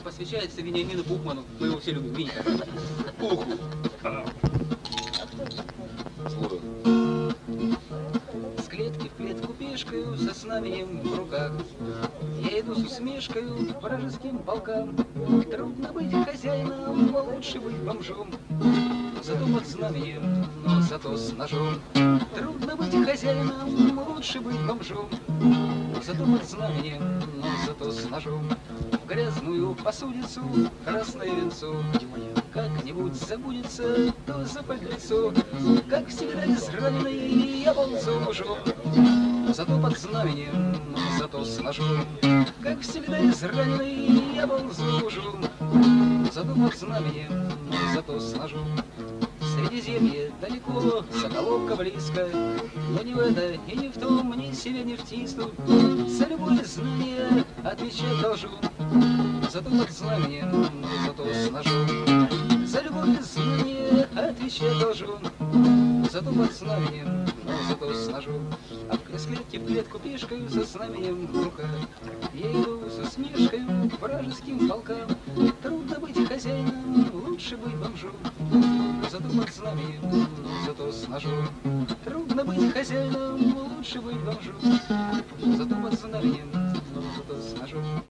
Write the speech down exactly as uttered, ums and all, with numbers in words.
посвящается Вениамину Пухману. Мы его все любим. Винька. Пуху. Слушай. С клетки в клетку пешкою, со знаменем в руках. Я иду с усмешкою к вражеским полкам. Трудно быть хозяином, а лучше быть бомжом. Зато под знаменем, но зато с ножом. Трудно быть хозяином, лучше быть бомжом. Зато под знаменем, но зато с ножом. В грязную посудицу красное венцо как-нибудь забудется, то за пальцо. Как всегда израненный я ползу ножом. Зато под знаменем, но зато с ножом. Как всегда израненный я ползу ножом. Зато под знаменем, но зато с ножом. Средиземье далеко, Соколовка близко, но не в это и не в том ни себе не втиснуть. За любое знание отвечать должен. Зато под знаменем, но зато с ножом. За любое знание отвечать должен. Зато под знаменем, но зато с ножом. А с клетки в клетку пешкою со знаменем в руках. Я иду с усмешкою к вражеским полкам. Трудно быть хозяином, лучше быть бомжом. Зато под знаменем, но зато с ножом. Трудно быть хозяином, лучше быть бомжом. Зато под знаменем,